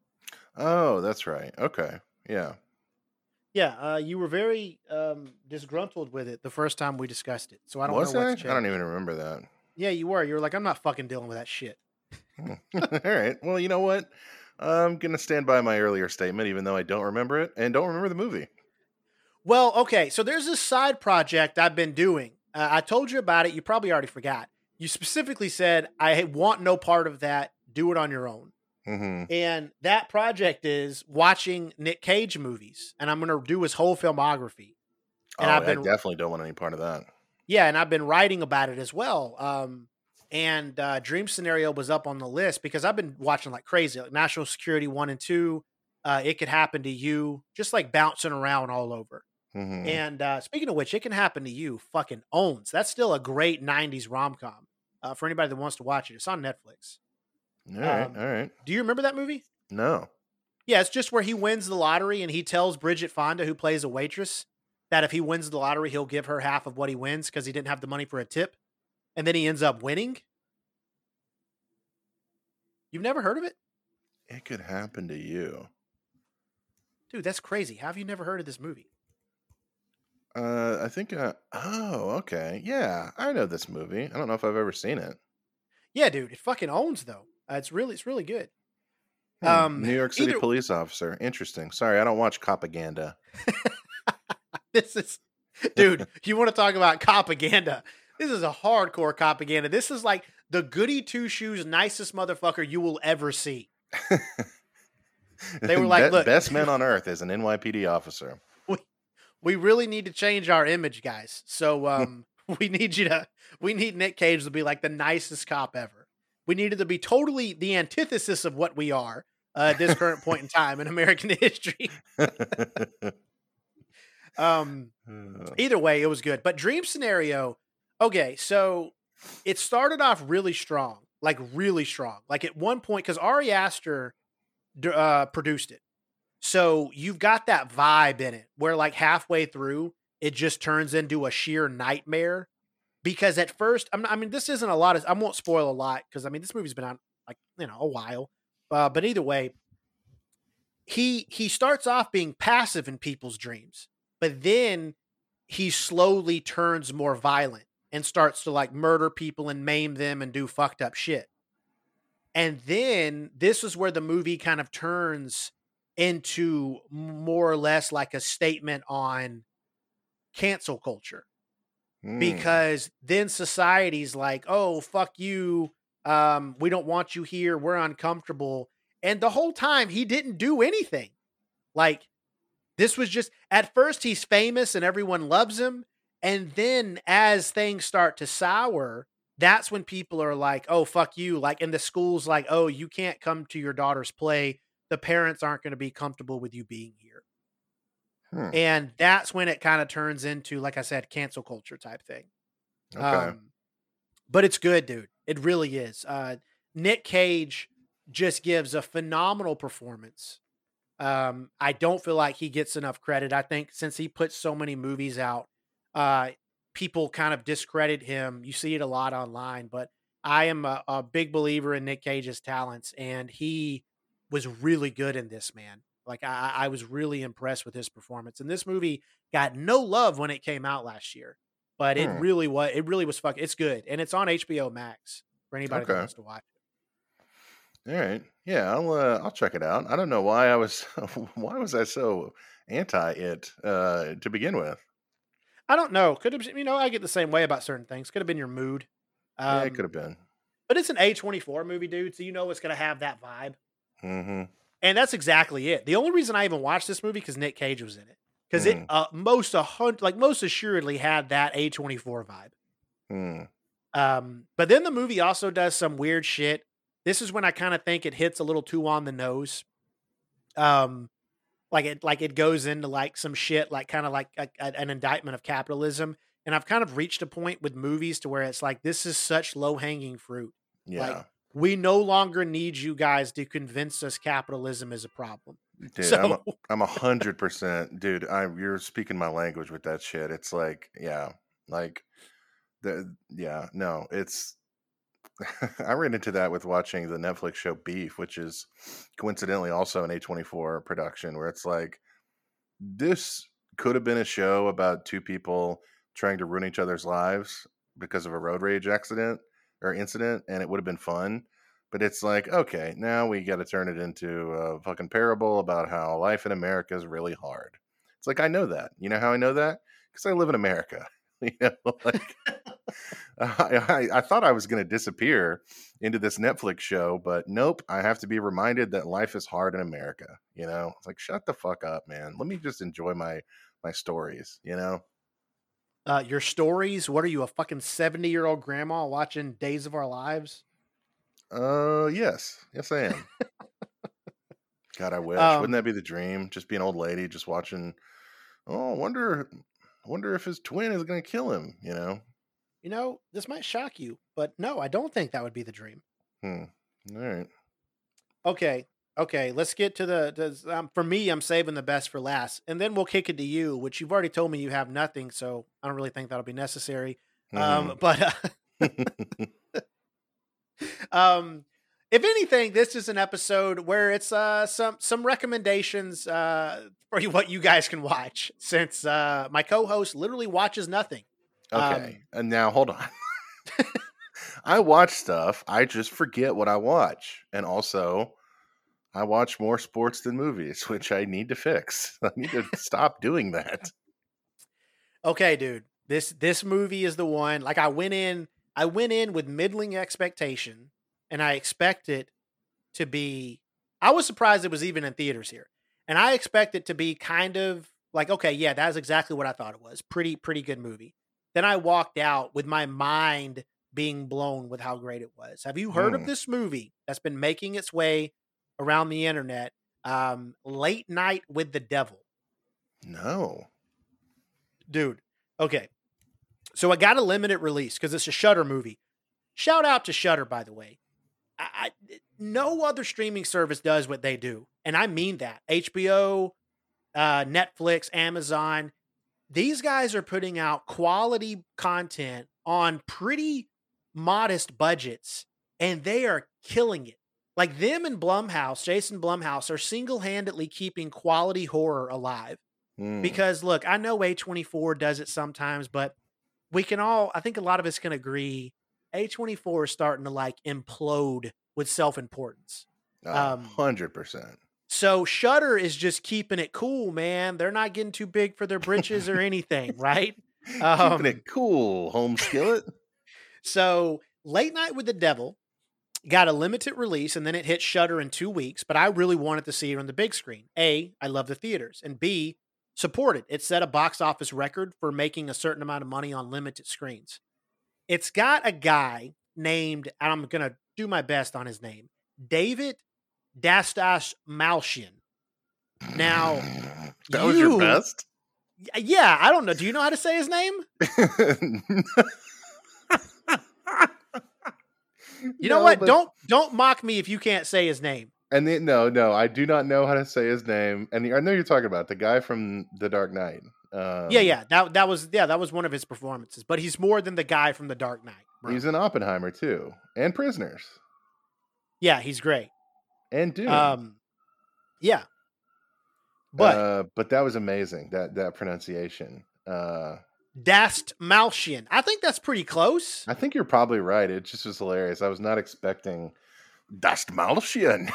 Oh, that's right. Okay, yeah. Yeah, uh, you were very um, disgruntled with it the first time we discussed it. So I don't Was know I? what's I changed. don't even remember that. Yeah, you were. You were like, I'm not fucking dealing with that shit. Hmm. All right. Well, you know what? I'm gonna stand by my earlier statement, even though I don't remember it and don't remember the movie. Well, okay. So there's this side project I've been doing. Uh, I told you about it. You probably already forgot. You specifically said, I want no part of that. Do it on your own. hmm And that project is watching Nick Cage movies. And I'm going to do his whole filmography. Oh, And I've I been, definitely don't want any part of that. yeah, and I've been writing about it as well. Um, and uh, Dream Scenario was up on the list because I've been watching like crazy, like National Security one and two. Uh, It Could Happen to You, just like bouncing around all over. hmm And uh, speaking of which, It Can Happen to You fucking owns. That's still a great nineties rom com uh, for anybody that wants to watch it. It's on Netflix. All right. Um, all right. Do you remember that movie? No. Yeah, it's just where he wins the lottery and he tells Bridget Fonda, who plays a waitress, that if he wins the lottery, he'll give her half of what he wins because he didn't have the money for a tip. And then he ends up winning. You've never heard of it? It Could Happen to You. Dude, that's crazy. How have you never heard of this movie? Uh, I think. Uh, oh, okay. Yeah, I know this movie. I don't know if I've ever seen it. Yeah, dude, it fucking owns though. Uh, it's really it's really good. Hmm. Um, New York City either police officer. Interesting. Sorry, I don't watch propaganda. this is, dude, you want to talk about propaganda? This is a hardcore propaganda. This is like the goody two shoes nicest motherfucker you will ever see. They were like, Be- look, best man on earth is an N Y P D officer. we, we really need to change our image, guys. So um, we need you to, we need Nick Cage to be like the nicest cop ever. We needed to be totally the antithesis of what we are uh, at this current point in time in American history. um, either way, it was good. But Dream Scenario, okay, so it started off really strong, like really strong. Like at one point, because Ari Aster uh, produced it. So you've got that vibe in it where like halfway through, it just turns into a sheer nightmare. Because at first, I'm not, I mean, this isn't a lot of, I won't spoil a lot because I mean, this movie's been out like, you know, a while. Uh, but either way, he he starts off being passive in people's dreams, but then he slowly turns more violent and starts to like murder people and maim them and do fucked up shit. And then this is where the movie kind of turns into more or less like a statement on cancel culture. Mm. Because then society's like, oh, fuck you. Um, we don't want you here. We're uncomfortable. And the whole time he didn't do anything. Like this was just, at first he's famous and everyone loves him. And then as things start to sour, that's when people are like, oh, fuck you. Like, and the school's like, oh, you can't come to your daughter's play. The parents aren't going to be comfortable with you being here. Hmm. And that's when it kind of turns into, like I said, cancel culture type thing. Okay. Um, but it's good, dude. It really is. Uh, Nick Cage just gives a phenomenal performance. Um, I don't feel like he gets enough credit. I think since he puts so many movies out, uh, people kind of discredit him. You see it a lot online, but I am a, a big believer in Nick Cage's talents, and he was really good in this, man. Like I, I was really impressed with his performance. And this movie got no love when it came out last year, but it Hmm. really was. It really was fucking. It's good, and it's on H B O Max for anybody that Okay. wants to watch it. All right. Yeah, I'll uh, I'll check it out. I don't know why I was why was I so anti it uh, to begin with. I don't know. Could have, you know, I get the same way about certain things. Could have been your mood. Um, yeah, it could have been. But it's an A twenty-four movie, dude. So you know it's going to have that vibe. Mm-hmm. And that's exactly it. The only reason I even watched this movie because Nick Cage was in it. Because Mm. it uh, most a hundred, like most assuredly had that A twenty-four vibe. Mm. Um, but then the movie also does some weird shit. This is when I kind of think it hits a little too on the nose. Um, like it, like it goes into like some shit, like kind of like a, a, an indictment of capitalism. And I've kind of reached a point with movies to where it's like, this is such low hanging fruit. Yeah. Like, we no longer need you guys to convince us capitalism is a problem. Dude, So- I'm a, I'm a hundred percent, dude. I you're speaking my language with that shit. It's like, yeah, like the yeah, no, it's. I ran into that with watching the Netflix show Beef, which is coincidentally also an A twenty-four production, where it's like this could have been a show about two people trying to ruin each other's lives because of a road rage accident or incident, and it would have been fun. But it's like, okay, now we got to turn it into a fucking parable about how life in America is really hard. It's like, I know that. You know how I know that? Because I live in America. You know, like I, I, I thought I was going to disappear into this Netflix show, but nope. I have to be reminded that life is hard in America. You know, it's like, shut the fuck up, man. Let me just enjoy my my stories. You know. Uh, your stories. What are you, a fucking seventy year old grandma watching Days of Our Lives? Uh, yes, yes, I am. God, I wish. Um, Wouldn't that be the dream? Just be an old lady, just watching. Oh, I wonder, wonder if his twin is going to kill him. You know. You know, this might shock you, but no, I don't think that would be the dream. Hmm. All right. Okay. Okay. Let's get to the, the um, for me, I'm saving the best for last, and then we'll kick it to you, which you've already told me you have nothing. So I don't really think that'll be necessary. Um, Mhm. but, uh, um, if anything, this is an episode where it's uh, some some recommendations uh, for you, what you guys can watch, since uh, my co-host literally watches nothing. Okay, Um, and now hold on. I watch stuff. I just forget what I watch, and also I watch more sports than movies, which I need to fix. I need to stop doing that. Okay, dude. This this movie is the one. Like I went in, I went in with middling expectation, and I expect it to be. I was surprised it was even in theaters here, and I expect it to be kind of like, okay, yeah, that's exactly what I thought it was. Pretty pretty good movie. Then I walked out with my mind being blown with how great it was. Have you heard of Mm, this movie that's been making its way around the internet? Um, Late Night with the Devil. no. Dude. Okay. So I got a limited release because it's a Shudder movie. Shout out to Shudder, by the way. I, I, no other streaming service does what they do. And I mean that. H B O, uh, Netflix, Amazon. These guys are putting out quality content on pretty modest budgets, and they are killing it. Like them and Blumhouse, Jason Blumhouse, are single-handedly keeping quality horror alive. Mm, Because look, I know A twenty-four does it sometimes, but we can all, I think a lot of us can agree, A twenty-four is starting to like implode with self-importance. a Um, hundred percent. so Shudder is just keeping it cool, man. They're not getting too big for their britches or anything, right? Keeping Um, it cool, home skillet. so Late Night with the Devil got a limited release, and then it hit Shudder in two weeks, but I really wanted to see it on the big screen. A, I love the theaters, and B, support it. It set a box office record for making a certain amount of money on limited screens. It's got a guy named, and I'm going to do my best on his name, David Dastmalchian. Now, that was your you- best. Yeah, I don't know. Do you know how to say his name? You know No, what? but- Don't don't mock me if you can't say his name. And then, no, no, I do not know how to say his name. And I know you're talking about the guy from The Dark Knight. Um, yeah, yeah. That that was yeah, that was one of his performances. But he's more than the guy from The Dark Knight. bro. He's in Oppenheimer too, and Prisoners, Yeah, he's great. and Dune. Um, yeah. But uh, but that was amazing. That that pronunciation. Uh, Dastmalchian. I think that's pretty close. I think you're probably right. It just was hilarious. I was not expecting Dastmalchian.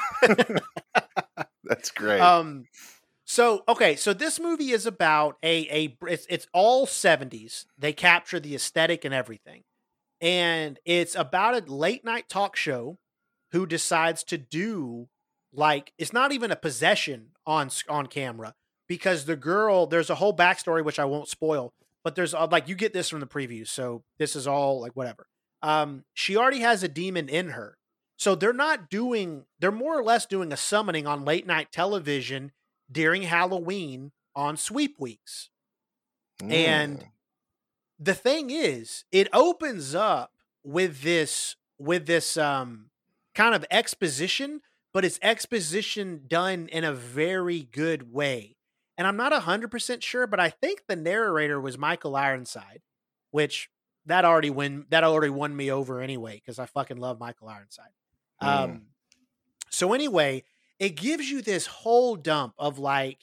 That's great. Um, so okay, so this movie is about a a it's it's all seventies. They capture the aesthetic and everything, and it's about a late night talk show who decides to do like it's not even a possession on s- on camera because the girl there's a whole backstory which I won't spoil, but there's uh, like you get this from the previews, so this is all like whatever. Um, she already has a demon in her. So they're not doing, they're more or less doing a summoning on late night television during Halloween on sweep weeks. And Mm. the thing is, it opens up with this, with this um, kind of exposition, but it's exposition done in a very good way. And I'm not one hundred percent sure, but I think the narrator was Michael Ironside, which that already win, that already won me over anyway, because I fucking love Michael Ironside. Mm. Um, so anyway, it gives you this whole dump of like,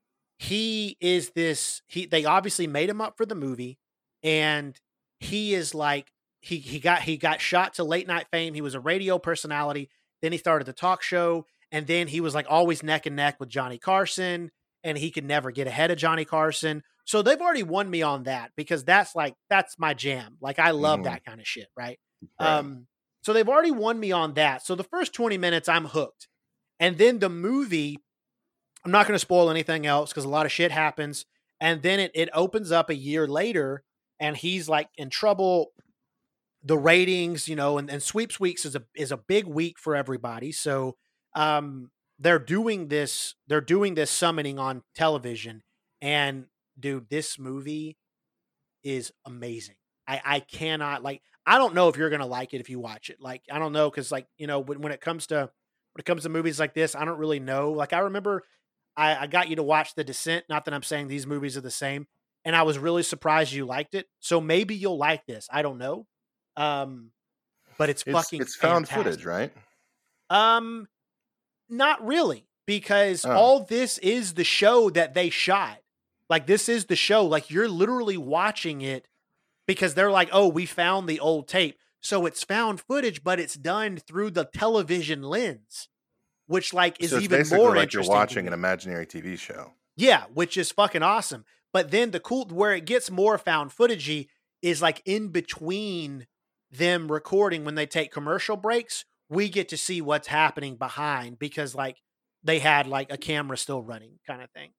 he is this, he, they obviously made him up for the movie, and he is like, he, he got, he got shot to late night fame. He was a radio personality. Then he started the talk show, and then he was like always neck and neck with Johnny Carson, and he could never get ahead of Johnny Carson. So they've already won me on that because that's like, that's my jam. Like I love Mhm. that kind of shit. Right. Right. Um, so they've already won me on that. So the first twenty minutes, I'm hooked. And then the movie, I'm not going to spoil anything else because a lot of shit happens. And then it, it opens up a year later, and he's like in trouble. The ratings, you know, and, and sweeps weeks is a is a big week for everybody. So um, they're doing this, they're doing this summoning on television. And dude, this movie is amazing. I, I cannot like, I don't know if you're going to like it if you watch it. Like, I don't know. Cause like, you know, when, when it comes to, when it comes to movies like this, I don't really know. Like, I remember I, I got you to watch The Descent. Not that I'm saying these movies are the same. And I was really surprised you liked it. So maybe you'll like this. I don't know. Um, but it's, It's fucking it's found fantastic. footage, right? Um, not really, because Oh, all this is the show that they shot. Like, this is the show. Like, you're literally watching it because they're like, oh, we found the old tape. So it's found footage, but it's done through the television lens, which like is so it's even basically more like you're interesting to watching an me. imaginary T V show. Yeah, which is fucking awesome. But then the cool where it gets more found footagey is like in between them recording when they take commercial breaks, we get to see what's happening behind because like they had like a camera still running kind of thing.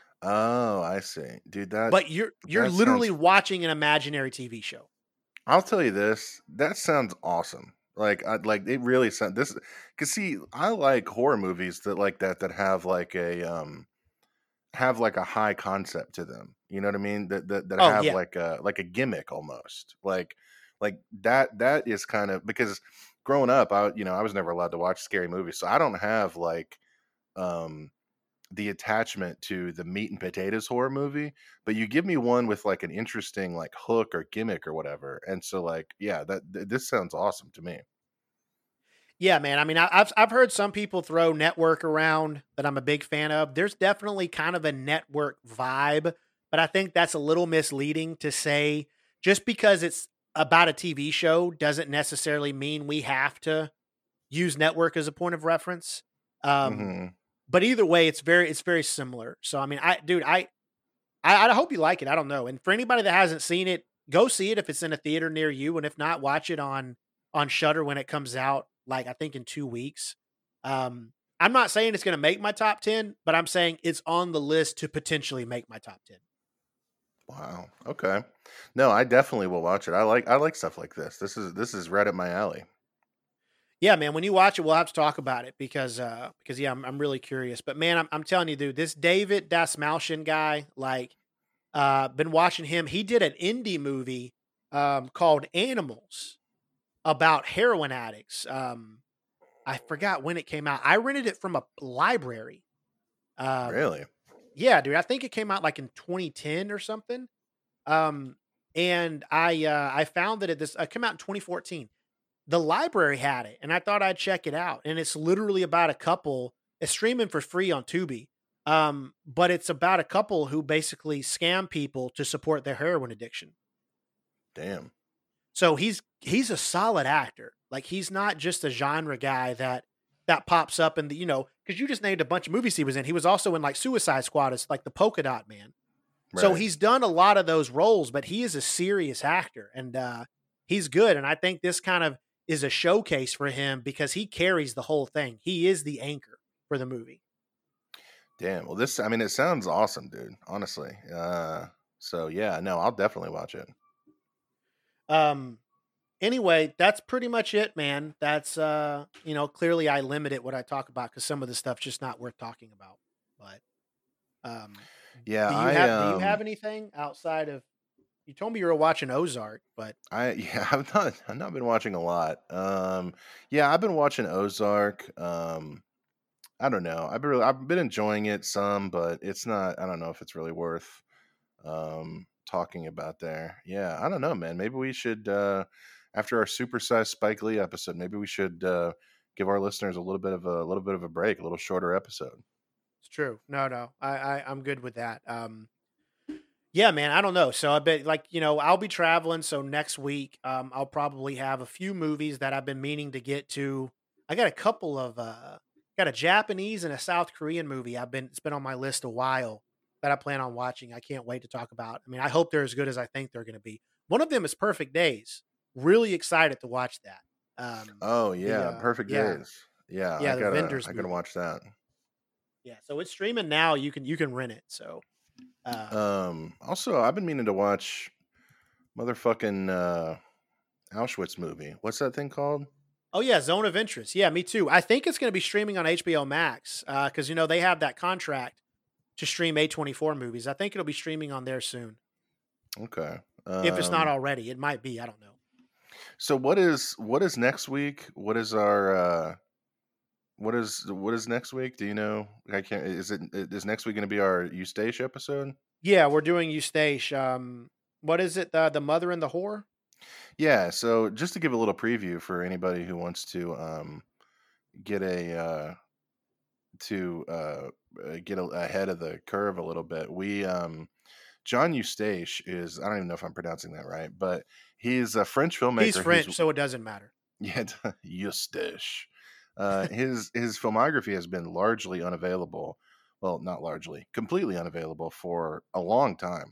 Oh, I see, dude. That But you're you're that literally sounds. watching an imaginary T V show. I'll tell you this. That sounds awesome. Like, I like it really sounds this. Cause see, I like horror movies that like that that have like a um have like a high concept to them. You know what I mean? That that that Oh have yeah. like a like a gimmick almost. Like like that that is kind of because growing up, I you know I was never allowed to watch scary movies, so I don't have like um the attachment to the meat and potatoes horror movie, but you give me one with like an interesting like hook or gimmick or whatever. And so like, yeah, that th- this sounds awesome to me. Yeah, man. I mean, I, I've I've heard some people throw network around that I'm a big fan of. There's definitely kind of a network vibe, but I think that's a little misleading to say just because it's about a T V show doesn't necessarily mean we have to use network as a point of reference. Um, Hmm. but either way, it's very it's very similar. So I mean, I dude, I I, I hope you like it. I don't know. And for anybody that hasn't seen it, go see it if it's in a theater near you, and if not, watch it on on Shutter when it comes out. Like I think in two weeks. Um, I'm not saying it's going to make my top ten, but I'm saying it's on the list to potentially make my top ten. Wow. Okay. No, I definitely will watch it. I like I like stuff like this. This is this is right up my alley. Yeah, man. When you watch it, we'll have to talk about it because uh, because yeah, I'm I'm really curious. But man, I'm I'm telling you, dude, this David Dasmalchian guy, like, uh, been watching him. He did an indie movie um called Animals about heroin addicts. Um, I forgot when it came out. I rented it from a library. Um, Really? yeah, dude, I think it came out like in twenty ten or something. Um, and I uh, I found that it this uh, came out in twenty fourteen. The library had it, and I thought I'd check it out. And it's literally about a couple. It's streaming for free on Tubi. Um, but it's about a couple who basically scam people to support their heroin addiction. Damn. So he's he's a solid actor. Like he's not just a genre guy that that pops up in the, you know, because you just named a bunch of movies he was in. He was also in like Suicide Squad as like the polka dot man. So Right. he's done a lot of those roles, but he is a serious actor and uh he's good. And I think this kind of is a showcase for him because he carries the whole thing. He is the anchor for the movie. Damn. Well, this I mean it sounds awesome, dude. Honestly. Uh so yeah, no, I'll definitely watch it. Um anyway, that's pretty much it, man. That's uh, you know, clearly I limited what I talk about because some of the stuff's just not worth talking about. But um, Yeah, do you I have do you um have anything outside of you told me you were watching Ozark, but I yeah, I've not I've not been watching a lot. Um yeah, I've been watching Ozark. Um I don't know. I've been really, I've been enjoying it some, but it's not I don't know if it's really worth um talking about there. Yeah, I don't know, man. Maybe we should uh after our supersized Spike Lee episode, maybe we should uh give our listeners a little bit of a, little bit of a break, a little shorter episode. it's true. No, no. I, I I'm good with that. Um yeah, man, I don't know. So I bet like, you know, I'll be traveling. So next week, um, I'll probably have a few movies that I've been meaning to get to. I got a couple of uh got a Japanese and a South Korean movie. I've been it's been on my list a while that I plan on watching. I can't wait to talk about. I mean, I hope they're as good as I think they're gonna be. One of them is Perfect Days. Really excited to watch that. Um Oh the yeah, uh Perfect yeah, Days. Yeah, I yeah, the gotta Vendors I gotta movie. watch that. Yeah. So it's streaming now. You can you can rent it. So um Um also I've been meaning to watch motherfucking uh Auschwitz movie. What's that thing called? Oh yeah, Zone of Interest. Yeah, me too. I think it's going to be streaming on H B O Max because you know they have that contract to stream A twenty-four movies. I think it'll be streaming on there soon. Okay. If it's not Um already, it might be. I don't know. so what is what is next week? What is our uh what is what is next week? Do you know? I can't is it is next week gonna be our Eustache episode? Yeah, we're doing Eustache. Um, what is it? The the Mother and the Whore. Yeah, so just to give a little preview for anybody who wants to um get a uh, to uh, uh, get a, ahead of the curve a little bit. We um, John Eustache is, I don't even know if I'm pronouncing that right, but he's a French filmmaker. He's French, so it doesn't matter. Yeah, Eustache. Uh, his his filmography has been largely unavailable. Well, not largely, completely unavailable for a long time.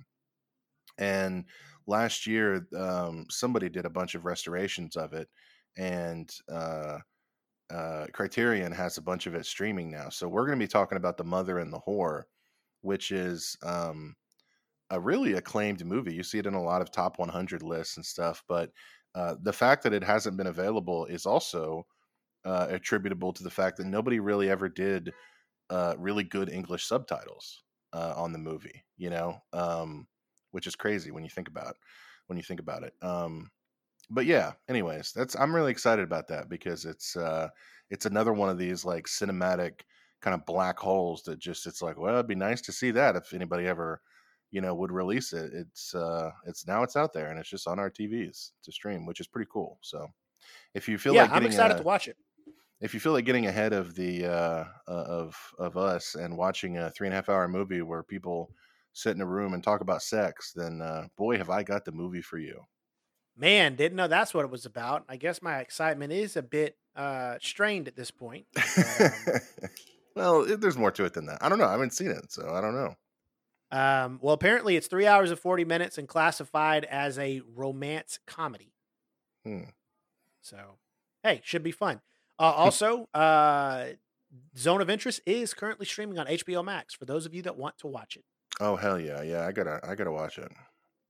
And last year, um, somebody did a bunch of restorations of it, and uh, uh, Criterion has a bunch of it streaming now. So we're going to be talking about The Mother and the Whore, which is um, a really acclaimed movie. You see it in a lot of top one hundred lists and stuff, but uh, the fact that it hasn't been available is also uh, attributable to the fact that nobody really ever did uh, really good English subtitles uh, on the movie, you know, um, which is crazy when you think about when you think about it. Um, but yeah, anyways, that's I'm really excited about that because it's uh, it's another one of these like cinematic kind of black holes that just it's like, well, it'd be nice to see that if anybody ever, you know, would release it. It's uh, it's now it's out there and it's just on our T Vs to stream, which is pretty cool. So if you feel yeah, like I'm getting excited a, to watch it. if you feel like getting ahead of the uh, uh, of of us and watching a three and a half hour movie where people sit in a room and talk about sex, then uh, boy, have I got the movie for you. Man, didn't know that's what it was about. I guess my excitement is a bit uh, strained at this point. But, um, well, it, there's more to it than that. I don't know. I haven't seen it, so I don't know. um, well, apparently it's three hours and forty minutes and classified as a romance comedy. Hmm. So, hey, should be fun. Uh, also, uh, Zone of Interest is currently streaming on H B O Max for those of you that want to watch it. Oh hell yeah, yeah! I gotta, I gotta watch it.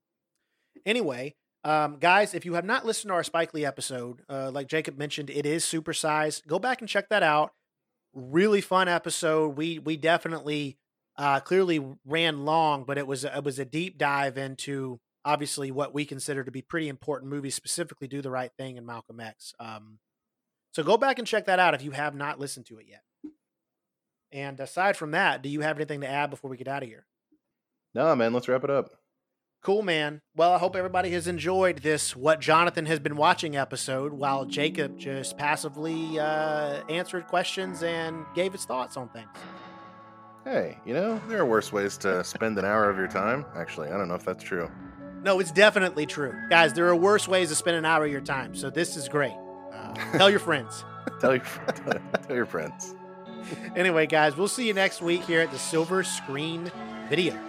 Anyway, um, guys, if you have not listened to our Spike Lee episode, uh, like Jacob mentioned, it is supersized. Go back and check that out. Really fun episode. We we definitely uh, clearly ran long, but it was it was a deep dive into obviously what we consider to be pretty important movies, specifically Do the Right Thing and Malcolm X. Um, So go back and check that out if you have not listened to it yet. And aside from that, do you have anything to add before we get out of here? No, man, let's wrap it up. Cool, man. Well, I hope everybody has enjoyed this What Jonathan Has Been Watching episode while Jacob just passively uh, answered questions and gave his thoughts on things. Hey, you know, there are worse ways to spend an hour of your time. Actually, I don't know if that's true. No, it's definitely true. Guys, there are worse ways to spend an hour of your time, so this is great. Uh, tell your friends. tell your tell your friends. Anyway, guys, we'll see you next week here at the Silver Screen Video.